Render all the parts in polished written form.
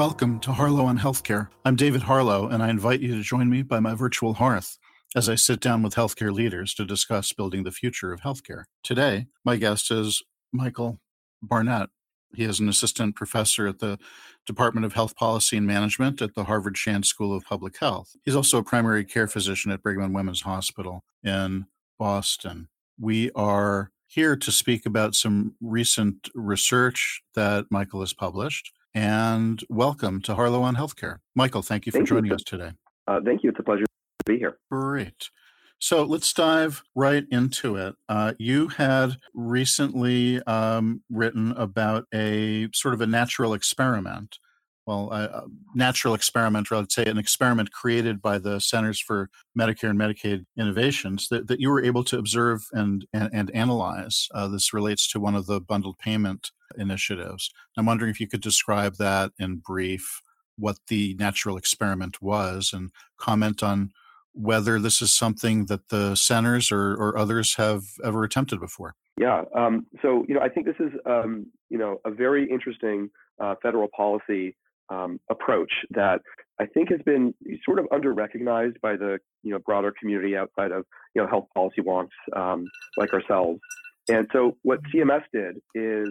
Welcome to Harlow on Healthcare. I'm David Harlow, and I invite you to join me by my virtual hearth as I sit down with healthcare leaders to discuss building the future of healthcare. Today, my guest is Michael Barnett. He is an assistant professor at the Department of Health Policy and Management at the Harvard Shan School of Public Health. He's also a primary care physician at Brigham and Women's Hospital in Boston. We are here to speak about some recent research that Michael has published. And welcome to Harlow on Healthcare. Michael, thank you for joining us today. Thank you. It's a pleasure to be here. Great. So let's dive right into it. You had recently written about a sort of a natural experiment. Well, a natural experiment, or I'd say an experiment created by the Centers for Medicare and Medicaid Innovations that you were able to observe and analyze. This relates to one of the bundled payment initiatives. I'm wondering if you could describe that in brief, what the natural experiment was, and comment on whether this is something that the centers or others have ever attempted before. Yeah. So, I think this is, a very interesting federal policy approach that I think has been sort of under-recognized by the, broader community outside of, health policy wonks like ourselves. And so what CMS did is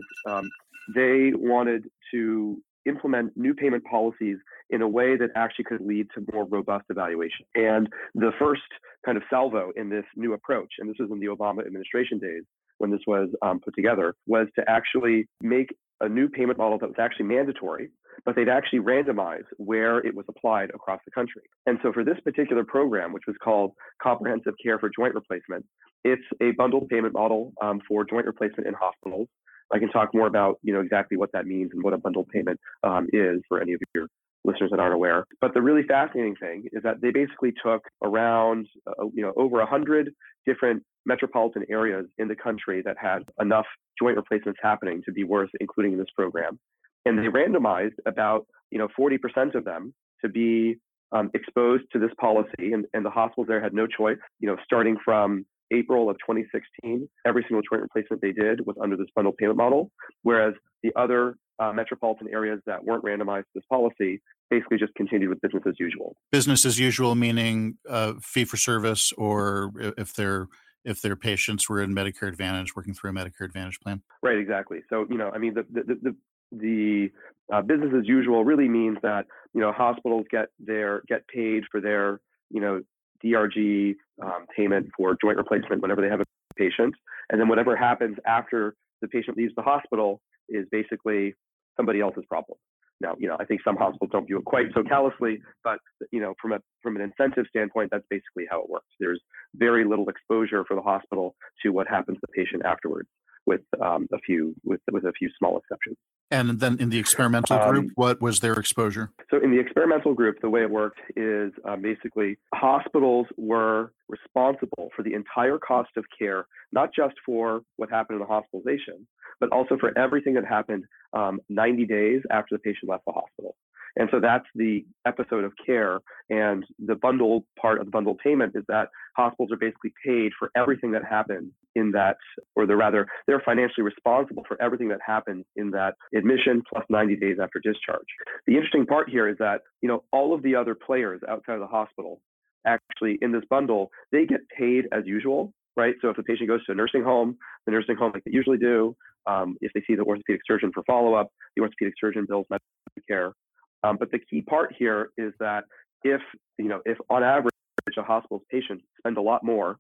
they wanted to implement new payment policies in a way that actually could lead to more robust evaluation. And the first kind of salvo in this new approach, and this was in the Obama administration days when this was put together, was to actually make a new payment model that was actually mandatory, but they'd actually randomize where it was applied across the country. And so for this particular program, which was called Comprehensive Care for Joint Replacement, it's a bundled payment model for joint replacement in hospitals. I can talk more about, exactly what that means and what a bundled payment is for any of your listeners that aren't aware. But the really fascinating thing is that they basically took around, over 100 different metropolitan areas in the country that had enough joint replacements happening to be worth including in this program. And they randomized about, 40% of them to be exposed to this policy. And the hospitals there had no choice, starting from April of 2016, every single joint replacement they did was under this bundled payment model, whereas the other metropolitan areas that weren't randomized to this policy basically just continued with business as usual. Business as usual, meaning fee for service, or if their patients were in Medicare Advantage, working through a Medicare Advantage plan. Right, exactly. So the business as usual really means that hospitals get paid for their DRG payment for joint replacement whenever they have a patient, and then whatever happens after the patient leaves the hospital is basically somebody else's problem. Now, I think some hospitals don't view it quite so callously, but from an incentive standpoint, that's basically how it works. There's very little exposure for the hospital to what happens to the patient afterwards, with a few small exceptions. And then in the experimental group, what was their exposure? So in the experimental group, the way it worked is basically hospitals were responsible for the entire cost of care, not just for what happened in the hospitalization, but also for everything that happened 90 days after the patient left the hospital. And so that's the episode of care. And the bundle part of the bundled payment is that hospitals are basically paid for everything that happened in that, or they're financially responsible for everything that happens in that admission plus 90 days after discharge. The interesting part here is that, all of the other players outside of the hospital, actually in this bundle, they get paid as usual, right? So if a patient goes to a nursing home, the nursing home, like they usually do, if they see the orthopedic surgeon for follow-up, the orthopedic surgeon bills Medicare. But the key part here is that if on average a hospital's patients spend a lot more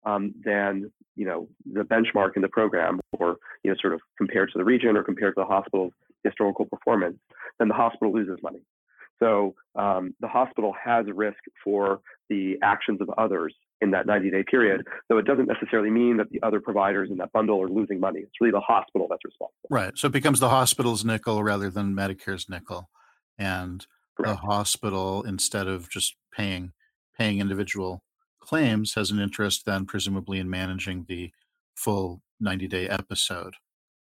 than the benchmark in the program, or sort of compared to the region or compared to the hospital's historical performance, then the hospital loses money. So the hospital has a risk for the actions of others in that 90-day period, though it doesn't necessarily mean that the other providers in that bundle are losing money. It's really the hospital that's responsible. Right. So it becomes the hospital's nickel rather than Medicare's nickel. And Correct. The hospital, instead of just paying individual claims, has an interest then presumably in managing the full 90-day episode.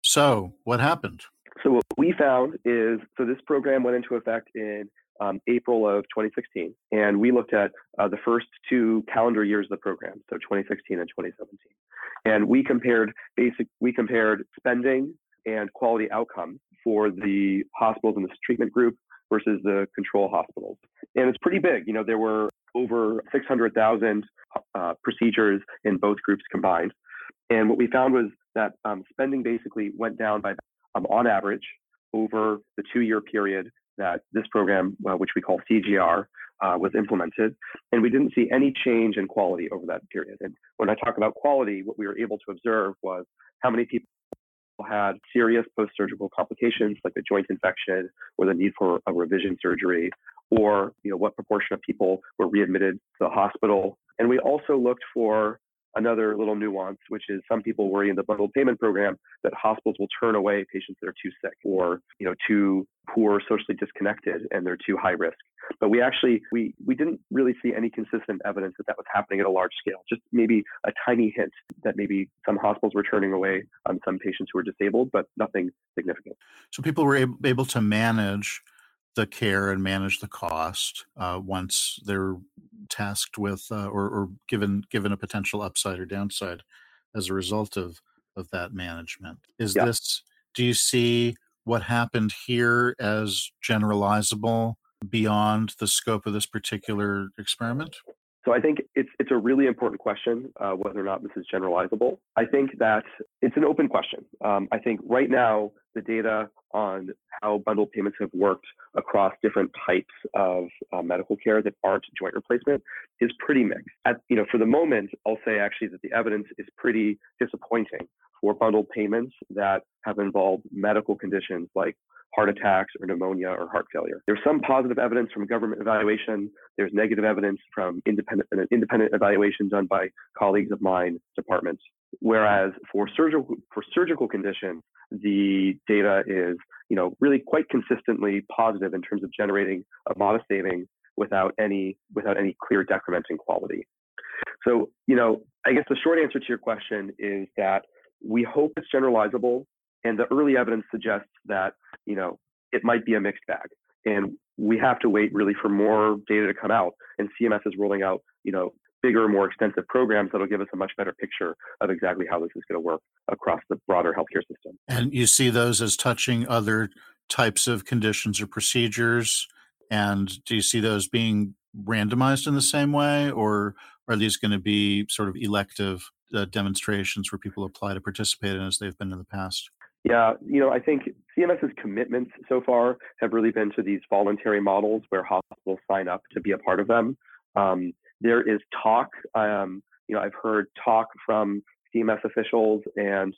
So what happened? So what we found is, this program went into effect in April of 2016, and we looked at the first 2 calendar years of the program, so 2016 and 2017, and we compared spending and quality outcomes for the hospitals in this treatment group versus the control hospitals. And it's pretty big. There were over 600,000 procedures in both groups combined. And what we found was that spending basically went down by, on average, over the 2-year period that this program, which we call CGR, was implemented. And we didn't see any change in quality over that period. And when I talk about quality, what we were able to observe was how many people had serious post-surgical complications like a joint infection or the need for a revision surgery, or what proportion of people were readmitted to the hospital. And we also looked for another little nuance, which is some people worry in the bundled payment program that hospitals will turn away patients that are too sick or too poor, socially disconnected, and they're too high risk. But we didn't really see any consistent evidence that was happening at a large scale. Just maybe a tiny hint that maybe some hospitals were turning away on some patients who were disabled, but nothing significant. So people were able to manage the care and manage the cost once they're tasked with or given a potential upside or downside as a result of that management. Do you see what happened here as generalizable beyond the scope of this particular experiment? So I think it's a really important question, whether or not this is generalizable. I think that it's an open question. I think right now, the data on how bundled payments have worked across different types of medical care that aren't joint replacement is pretty mixed. For the moment, I'll say actually that the evidence is pretty disappointing for bundled payments that have involved medical conditions like heart attacks or pneumonia or heart failure. There's some positive evidence from government evaluation. There's negative evidence from an independent evaluation done by colleagues of mine departments. Whereas for surgical conditions, the data is, really quite consistently positive in terms of generating a modest saving without any clear decrement in quality. So, I guess the short answer to your question is that we hope it's generalizable, and the early evidence suggests that, it might be a mixed bag. And we have to wait really for more data to come out. And CMS is rolling out, bigger, more extensive programs that'll give us a much better picture of exactly how this is going to work across the broader healthcare system. And you see those as touching other types of conditions or procedures? And do you see those being randomized in the same way, or are these going to be sort of elective demonstrations where people apply to participate in as they've been in the past? Yeah, I think CMS's commitments so far have really been to these voluntary models where hospitals sign up to be a part of them. There is talk, I've heard talk from CMS officials and,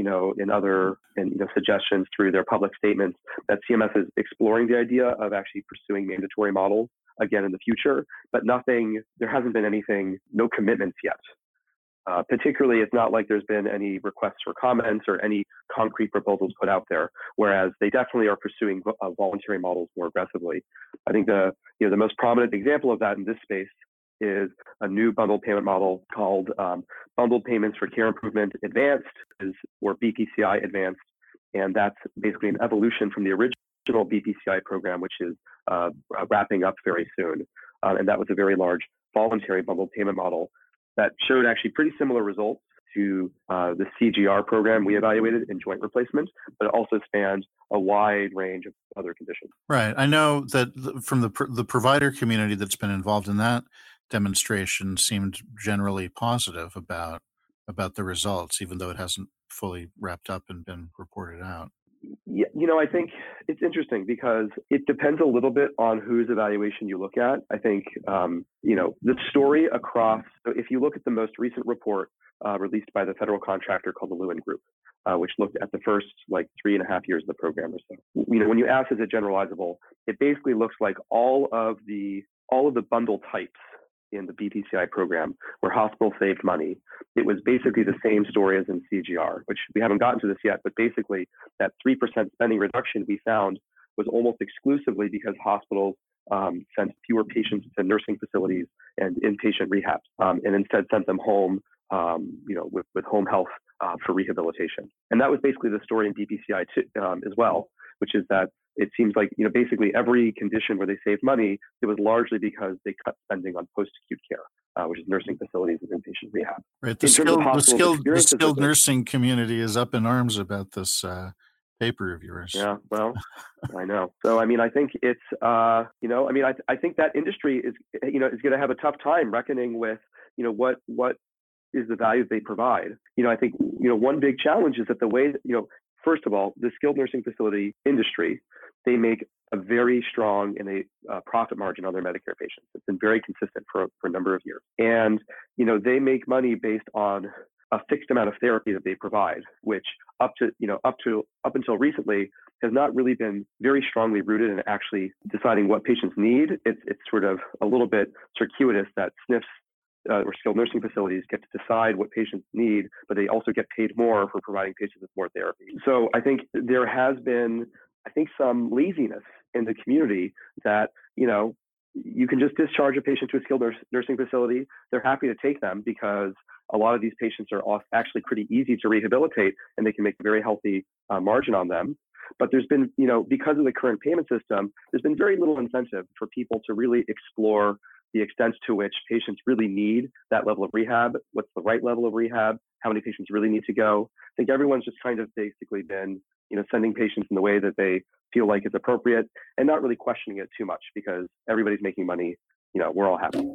suggestions through their public statements that CMS is exploring the idea of actually pursuing mandatory models again in the future, but there hasn't been no commitments yet. Particularly, it's not like there's been any requests for comments or any concrete proposals put out there, whereas they definitely are pursuing voluntary models more aggressively. I think the most prominent example of that in this space is a new bundled payment model called Bundled Payments for Care Improvement Advanced, or BPCI Advanced, and that's basically an evolution from the original BPCI program, which is wrapping up very soon. And that was a very large voluntary bundled payment model that showed actually pretty similar results to the CGR program we evaluated in joint replacement, but it also spanned a wide range of other conditions. Right. I know that from the provider community that's been involved in that demonstration seemed generally positive about the results, even though it hasn't fully wrapped up and been reported out. Yeah, I think it's interesting because it depends a little bit on whose evaluation you look at. I think, the story across, so if you look at the most recent report released by the federal contractor called the Lewin Group, which looked at the first 3.5 years of the program or so. When you ask is it generalizable, it basically looks like all of the bundle types in the BPCI program where hospitals saved money. It was basically the same story as in CGR, which we haven't gotten to this yet, but basically that 3% spending reduction we found was almost exclusively because hospitals sent fewer patients to nursing facilities and inpatient rehabs, and instead sent them home, with home health for rehabilitation. And that was basically the story in BPCI as well, which is that it seems like, basically every condition where they saved money, it was largely because they cut spending on post-acute care, which is nursing facilities and inpatient rehab. Right. The skilled nursing community is up in arms about this paper of yours. Yeah, well, I know. So, I mean, I think it's, I think that industry is going to have a tough time reckoning with, what is the value they provide. I think, one big challenge is that the way that, first of all, the skilled nursing facility industry, they make a very strong and a profit margin on their Medicare patients. It's been very consistent for a number of years. And, they make money based on a fixed amount of therapy that they provide, which up until recently has not really been very strongly rooted in actually deciding what patients need. It's sort of a little bit circuitous that SNFs or skilled nursing facilities get to decide what patients need, but they also get paid more for providing patients with more therapy. So I think there has been, some laziness in the community that, you can just discharge a patient to a skilled nursing facility. They're happy to take them because a lot of these patients are actually pretty easy to rehabilitate and they can make a very healthy margin on them. But there's been, because of the current payment system, there's been very little incentive for people to really explore the extent to which patients really need that level of rehab, what's the right level of rehab, how many patients really need to go. I think everyone's just kind of basically been, sending patients in the way that they feel like is appropriate and not really questioning it too much because everybody's making money, we're all happy.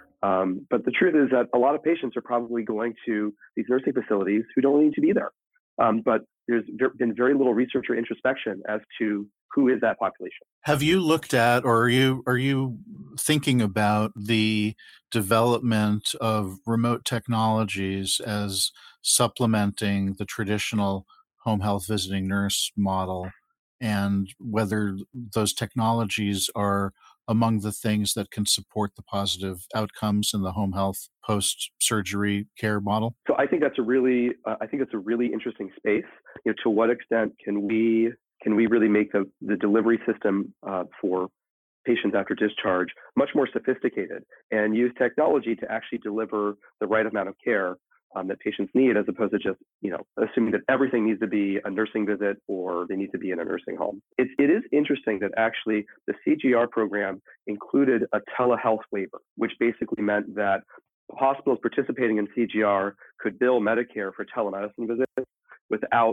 But the truth is that a lot of patients are probably going to these nursing facilities who don't need to be there. But there's been very little research or introspection as to who is that population. Have you looked at, or are you thinking about the development of remote technologies as supplementing the traditional home health visiting nurse model, and whether those technologies are among the things that can support the positive outcomes in the home health post-surgery care model? So I think that's a really interesting space. To what extent can we really make the delivery system for patients after discharge much more sophisticated and use technology to actually deliver the right amount of care that patients need, as opposed to just, assuming that everything needs to be a nursing visit or they need to be in a nursing home. It is interesting that actually the CGR program included a telehealth waiver, which basically meant that hospitals participating in CGR could bill Medicare for telemedicine visits without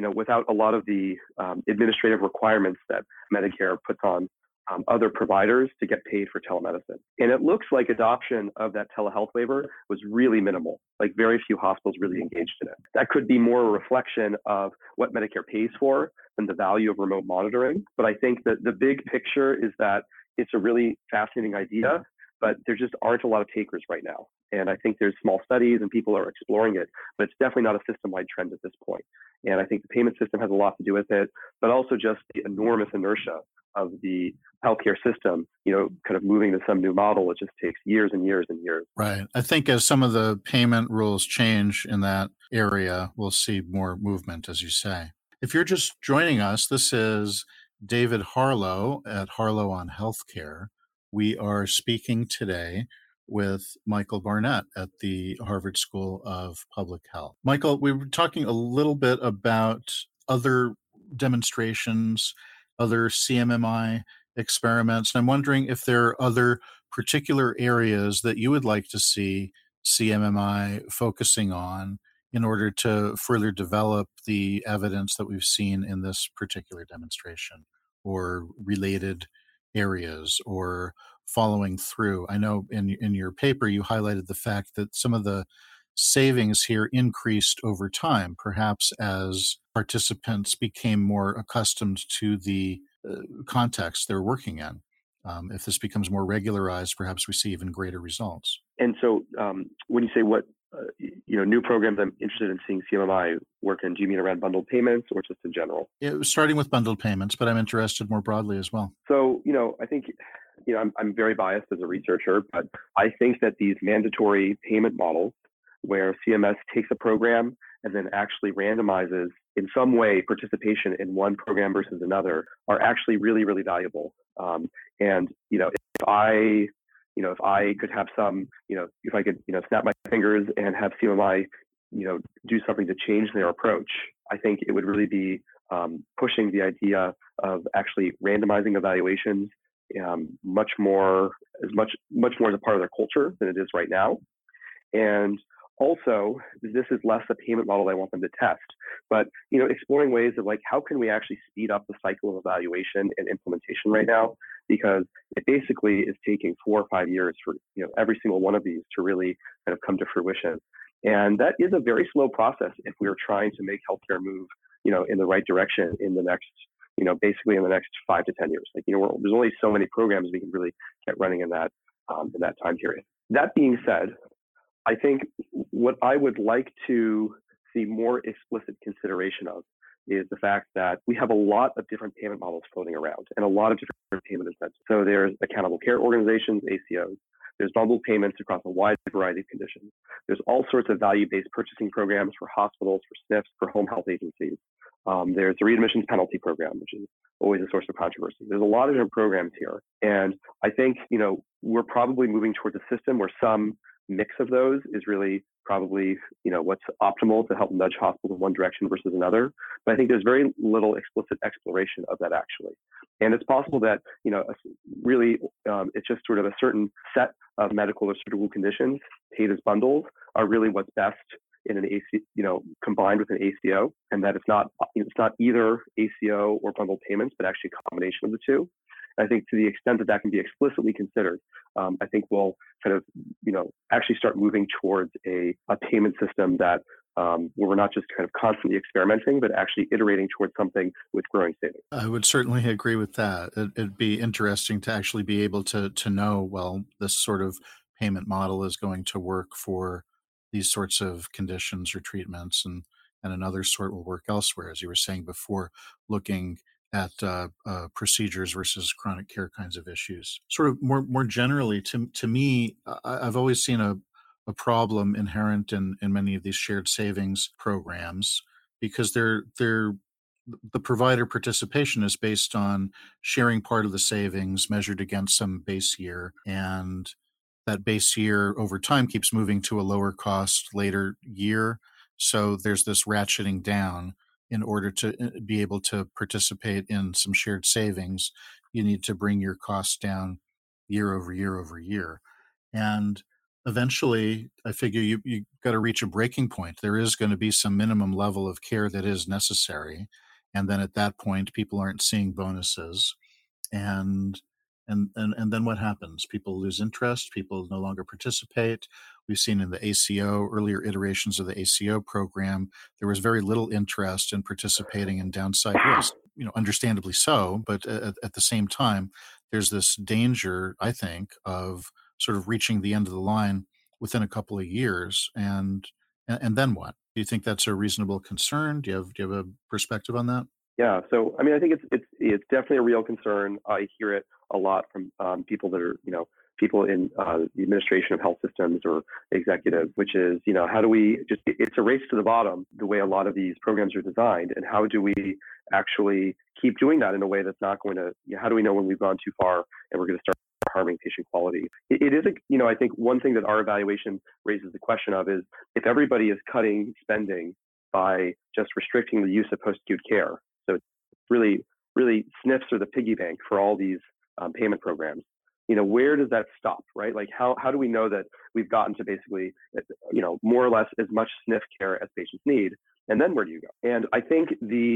a lot of the administrative requirements that Medicare puts on other providers to get paid for telemedicine. And it looks like adoption of that telehealth waiver was really minimal. Like very few hospitals really engaged in it. That could be more a reflection of what Medicare pays for than the value of remote monitoring. But I think that the big picture is that it's a really fascinating idea, but there just aren't a lot of takers right now. And I think there's small studies and people are exploring it, but it's definitely not a system-wide trend at this point. And I think the payment system has a lot to do with it, but also just the enormous inertia of the healthcare system, kind of moving to some new model. It just takes years and years and years. Right. I think as some of the payment rules change in that area, we'll see more movement, as you say. If you're just joining us, this is David Harlow at Harlow on Healthcare. We are speaking today with Michael Barnett at the Harvard School of Public Health. Michael, we were talking a little bit about other demonstrations, other CMMI experiments, and I'm wondering if there are other particular areas that you would like to see CMMI focusing on in order to further develop the evidence that we've seen in this particular demonstration, or related areas, or following through. I know in your paper you highlighted the fact that some of the savings here increased over time, perhaps as participants became more accustomed to the context they're working in. If this becomes more regularized, perhaps we see even greater results. And so when you say what new programs I'm interested in seeing CMMI work in, do you mean around bundled payments or just in general? Starting with bundled payments, but I'm interested more broadly as well. So, I think, I'm very biased as a researcher, but I think that these mandatory payment models where CMS takes a program and then actually randomizes in some way participation in one program versus another are actually really, really valuable. And, if I could have some, if I could, snap my fingers and have CMMI, do something to change their approach, I think it would really be pushing the idea of actually randomizing evaluations much more as a part of their culture than it is right now. And Also, this is less a payment model I want them to test, but exploring ways of like how can we actually speed up the cycle of evaluation and implementation right now, because it basically is taking 4 or 5 years for every single one of these to really kind of come to fruition. And that is a very slow process if we are trying to make healthcare move, in the right direction in the next, basically in the next 5 to 10 years. Like, there's only so many programs we can really get running in that time period. That being said, I think what I would like to see more explicit consideration of is the fact that we have a lot of different payment models floating around and a lot of different payment incentives. So there's accountable care organizations, ACOs. There's bundled payments across a wide variety of conditions. There's all sorts of value-based purchasing programs for hospitals, for SNFs, for home health agencies. There's the readmissions penalty program, which is always a source of controversy. There's a lot of different programs here. And I think, we're probably moving towards a system where some mix of those is really probably, what's optimal to help nudge hospitals in one direction versus another. But I think there's very little explicit exploration of that actually. And it's possible that, really it's just sort of a certain set of medical or surgical conditions paid as bundles are really what's best in an AC, combined with an ACO, and that it's not either ACO or bundled payments, but actually a combination of the two. I think to the extent that that can be explicitly considered, I think we'll kind of, actually start moving towards a payment system that where we're not just kind of constantly experimenting, but actually iterating towards something with growing savings. I would certainly agree with that. It'd be interesting to actually be able to know, well, this sort of payment model is going to work for these sorts of conditions or treatments, and another sort will work elsewhere, as you were saying before, looking at procedures versus chronic care kinds of issues. Sort of more generally, to me, I've always seen a problem inherent in many of these shared savings programs, because the provider participation is based on sharing part of the savings measured against some base year, and that base year over time keeps moving to a lower cost later year. So there's this ratcheting down. In order to be able to participate in some shared savings, you need to bring your costs down year over year over year. And eventually, I figure you got to reach a breaking point. There is going to be some minimum level of care that is necessary. And then at that point, people aren't seeing bonuses. And then what happens? People lose interest. People no longer participate. We've seen in the ACO, earlier iterations of the ACO program, there was very little interest in participating in downside risk. Understandably so, but at the same time, there's this danger, I think, of sort of reaching the end of the line within a couple of years, and then what? Do you think that's a reasonable concern? Do you have a perspective on that? Yeah, so I mean, I think it's definitely a real concern. I hear it a lot from people that are people in the administration of health systems or executives, which is how do we it's a race to the bottom the way a lot of these programs are designed, and how do we actually keep doing that in a way that's not going to how do we know when we've gone too far and we're going to start harming patient quality? It is I think one thing that our evaluation raises the question of is if everybody is cutting spending by just restricting the use of post-acute care. So it's really SNFs are the piggy bank for all these payment programs. Where does that stop, right? Like how do we know that we've gotten to basically, more or less as much SNF care as patients need? And then where do you go? And I think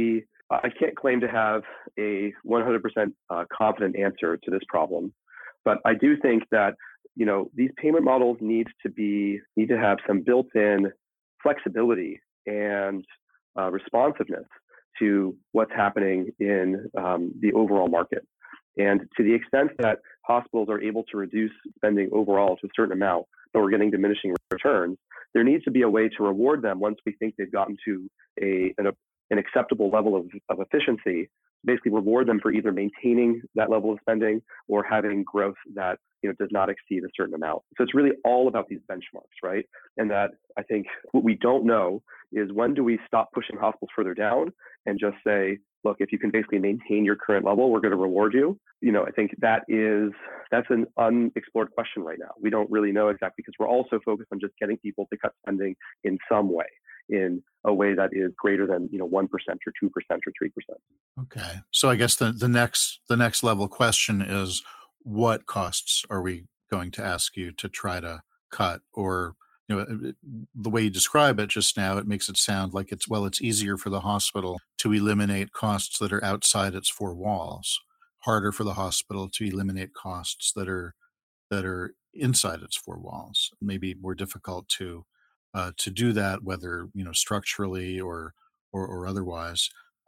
I can't claim to have a 100% confident answer to this problem, but I do think that, these payment models need to have some built-in flexibility and responsiveness to what's happening in the overall market. And to the extent that hospitals are able to reduce spending overall to a certain amount, but we're getting diminishing returns, there needs to be a way to reward them once we think they've gotten to an acceptable level of efficiency, basically reward them for either maintaining that level of spending or having growth that does not exceed a certain amount. So it's really all about these benchmarks, right? And that I think what we don't know is when do we stop pushing hospitals further down and just say, look, if you can basically maintain your current level, we're going to reward you. I think that's an unexplored question right now. We don't really know exactly because we're also focused on just getting people to cut spending in some way, in a way that is greater than 1% or 2% or 3%. Okay, so I guess the next level question is, what costs are we going to ask you to try to cut, or the way you describe it just now, it makes it sound like it's easier for the hospital to eliminate costs that are outside its four walls, harder for the hospital to eliminate costs that are inside its four walls. Maybe more difficult to do that, whether structurally or otherwise,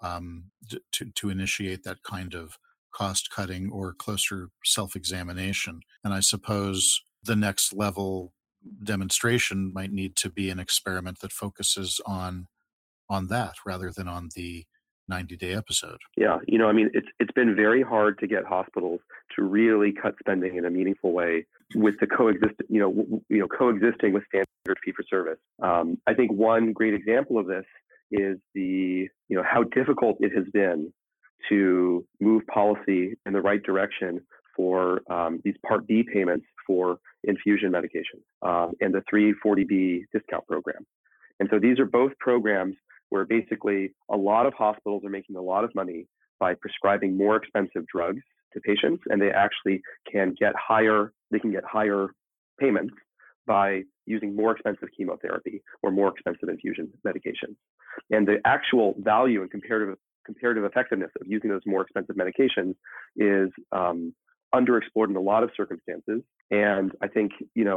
to initiate that kind of cost cutting or closer self examination. And I suppose the next level demonstration might need to be an experiment that focuses on that rather than on the 90-day episode. Yeah, I mean, it's been very hard to get hospitals to really cut spending in a meaningful way with the coexisting with standard fee for service. I think one great example of this is how difficult it has been to move policy in the right direction for these Part B payments for infusion medication and the 340B discount program. And so these are both programs where basically a lot of hospitals are making a lot of money by prescribing more expensive drugs to patients, and they actually can get higher payments by using more expensive chemotherapy or more expensive infusion medications. And the actual value and comparative effectiveness of using those more expensive medications is underexplored in a lot of circumstances. And I think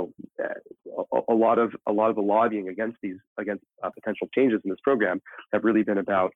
a lot of the lobbying against potential changes in this program have really been about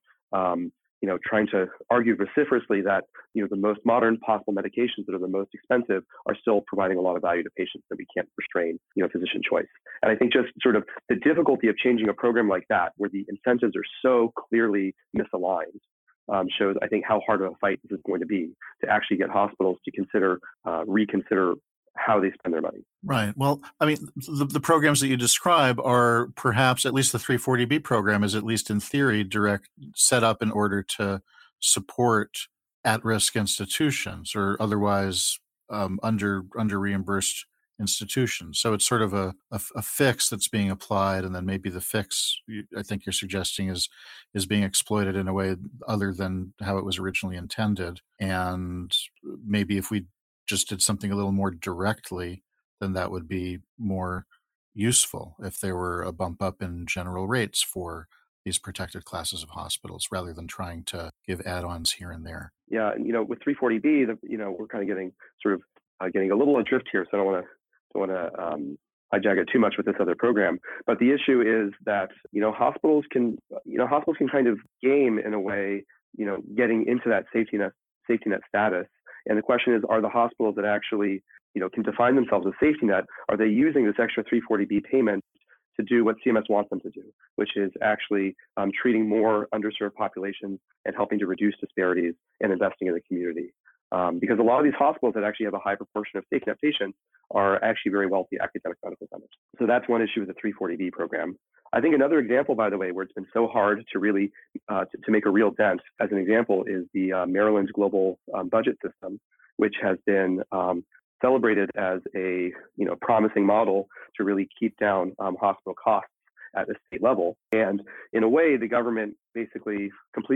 trying to argue vociferously that the most modern possible medications that are the most expensive are still providing a lot of value to patients, that we can't restrain physician choice. And I think just sort of the difficulty of changing a program like that, where the incentives are so clearly misaligned, shows, I think, how hard of a fight this is going to be to actually get hospitals to reconsider how they spend their money. Right. Well, I mean, the programs that you describe are perhaps, at least the 340B program is, at least in theory, set up in order to support at-risk institutions or otherwise under reimbursed institutions. So it's sort of a fix that's being applied, and then maybe the fix, I think you're suggesting, is being exploited in a way other than how it was originally intended. And maybe if we just did something a little more directly, then that would be more useful, if there were a bump up in general rates for these protected classes of hospitals rather than trying to give add-ons here and there. Yeah, with 340B, we're kind of getting getting a little adrift here, so I don't want to hijack it too much with this other program. But the issue is that hospitals can kind of game, in a way, getting into that safety net status. And the question is, are the hospitals that actually can define themselves as safety net, are they using this extra 340B payment to do what CMS wants them to do, which is actually treating more underserved populations and helping to reduce disparities and investing in the community? Because a lot of these hospitals that actually have a high proportion of safety net patients are actually very wealthy academic medical centers. So that's one issue with the 340B program. I think another example, by the way, where it's been so hard to really to make a real dent, as an example, is the Maryland's global budget system, which has been celebrated as a promising model to really keep down hospital costs at the state level. And in a way, the government basically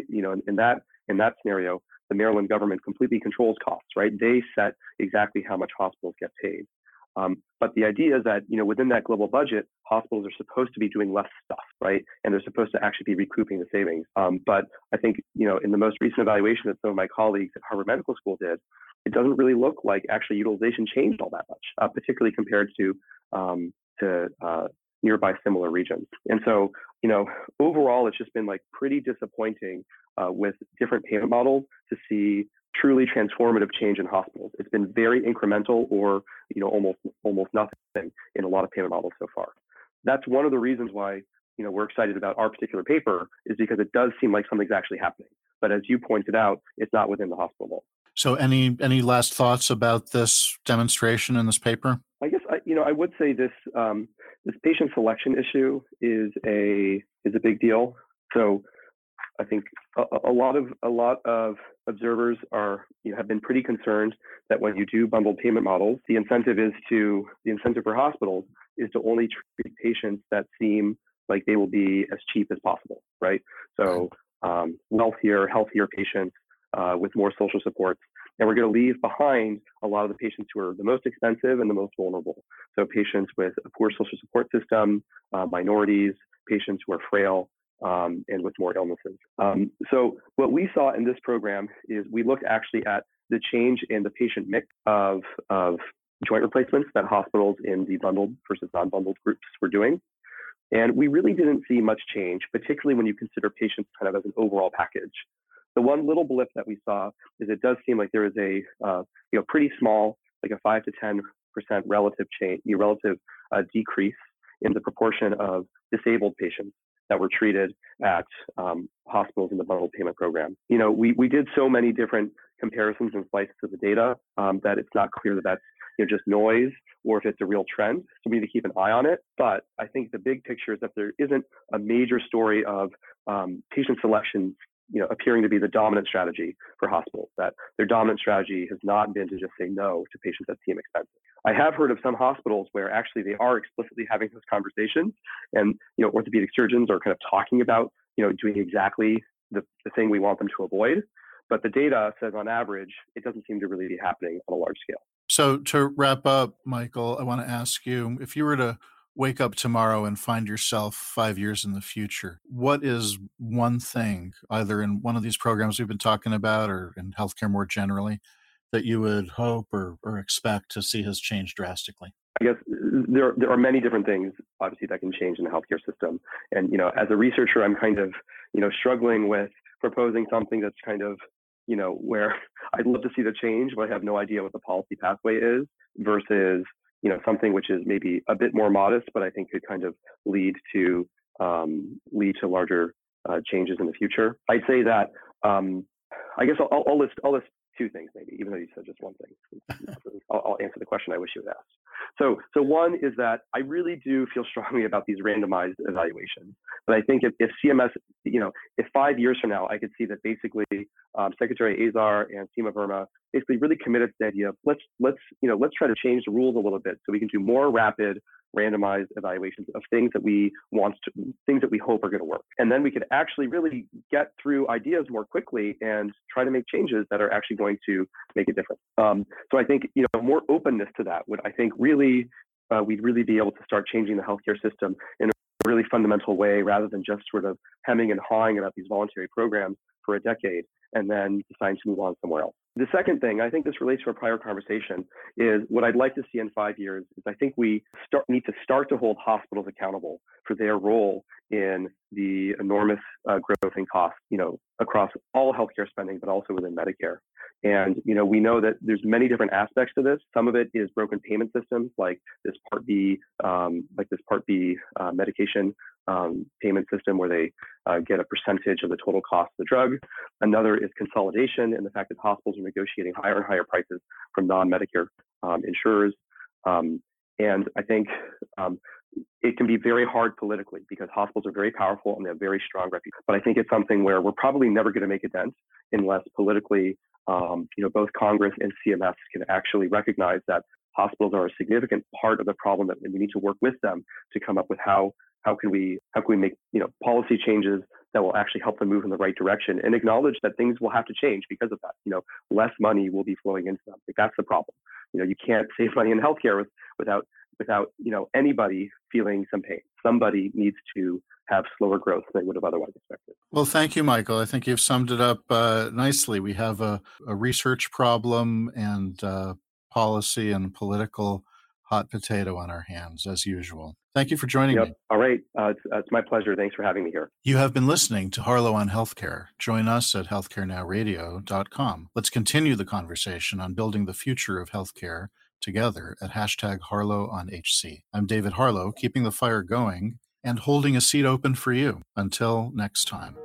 in that scenario, the Maryland government completely controls costs, right? They set exactly how much hospitals get paid. But the idea is that, within that global budget, hospitals are supposed to be doing less stuff, right? And they're supposed to actually be recouping the savings. But I think, in the most recent evaluation that some of my colleagues at Harvard Medical School did, it doesn't really look like actually utilization changed all that much, particularly compared to nearby similar regions. And so, overall, it's just been pretty disappointing with different payment models to see truly transformative change in hospitals. It's been very incremental, or almost nothing in a lot of payment models so far. That's one of the reasons why we're excited about our particular paper, is because it does seem like something's actually happening. But as you pointed out, it's not within the hospital model. So any last thoughts about this demonstration in this paper? I guess I would say this patient selection issue is a big deal. So I think a lot of observers have been pretty concerned that when you do bundled payment models, the incentive for hospitals is to only treat patients that seem like they will be as cheap as possible, right? So wealthier, healthier patients with more social supports. And we're going to leave behind a lot of the patients who are the most expensive and the most vulnerable. So patients with a poor social support system, minorities, patients who are frail, and with more illnesses. So what we saw in this program is we looked actually at the change in the patient mix of joint replacements that hospitals in the bundled versus non-bundled groups were doing. And we really didn't see much change, particularly when you consider patients kind of as an overall package. The one little blip that we saw is it does seem like there is a pretty small, like a 5 to 10% relative change, relative decrease in the proportion of disabled patients that were treated at hospitals in the bundled payment program. We did so many different comparisons and slices of the data that it's not clear that that's just noise or if it's a real trend. So we need to keep an eye on it. But I think the big picture is that there isn't a major story of patient selection appearing to be the dominant strategy for hospitals, that their dominant strategy has not been to just say no to patients that seem expensive. I have heard of some hospitals where actually they are explicitly having those conversations, and orthopedic surgeons are kind of talking about doing exactly the thing we want them to avoid. But the data says on average, it doesn't seem to really be happening on a large scale. So to wrap up, Michael, I want to ask you, if you were to wake up tomorrow and find yourself 5 years in the future, what is one thing, either in one of these programs we've been talking about or in healthcare more generally, that you would hope or expect to see has changed drastically? I guess there are many different things, obviously, that can change in the healthcare system. And, as a researcher, I'm kind of, struggling with proposing something that's kind of, where I'd love to see the change, but I have no idea what the policy pathway is, versus, something which is maybe a bit more modest, but I think could kind of lead to larger changes in the future. I'd say that I guess I'll list two things, maybe, even though you said just one thing. I'll answer the question I wish you had asked. So one is that I really do feel strongly about these randomized evaluations. But I think if CMS, if 5 years from now, I could see that basically Secretary Azar and Seema Verma basically really committed to the idea of let's try to change the rules a little bit so we can do more rapid randomized evaluations of things that we hope are going to work. And then we could actually really get through ideas more quickly and try to make changes that are actually going to make a difference. So I think, more openness to that would, I think, really, we'd really be able to start changing the healthcare system in a really fundamental way, rather than just sort of hemming and hawing about these voluntary programs for a decade and then deciding to move on somewhere else. The second thing, I think this relates to a prior conversation, is what I'd like to see in 5 years is I think we need to start to hold hospitals accountable for their role in the enormous growth in costs, across all healthcare spending, but also within Medicare. And, we know that there's many different aspects to this. Some of it is broken payment systems, like this Part B, medication payment system where they get a percentage of the total cost of the drug. Another is consolidation and the fact that hospitals are negotiating higher and higher prices from non-Medicare insurers. And I think it can be very hard politically because hospitals are very powerful and they have very strong reputation. But I think it's something where we're probably never going to make a dent unless politically, both Congress and CMS can actually recognize that hospitals are a significant part of the problem, and we need to work with them to come up with how can we make policy changes that will actually help them move in the right direction, and acknowledge that things will have to change because of that. Less money will be flowing into them. Like, that's the problem. You can't save money in healthcare without anybody feeling some pain. Somebody needs to have slower growth than they would have otherwise expected. Well, thank you, Michael. I think you've summed it up nicely. We have a research problem and policy and political hot potato on our hands, as usual. Thank you for joining me. All right. It's my pleasure. Thanks for having me here. You have been listening to Harlow on Healthcare. Join us at healthcarenowradio.com. Let's continue the conversation on building the future of healthcare together at #HarlowOnHC. I'm David Harlow, keeping the fire going and holding a seat open for you. Until next time.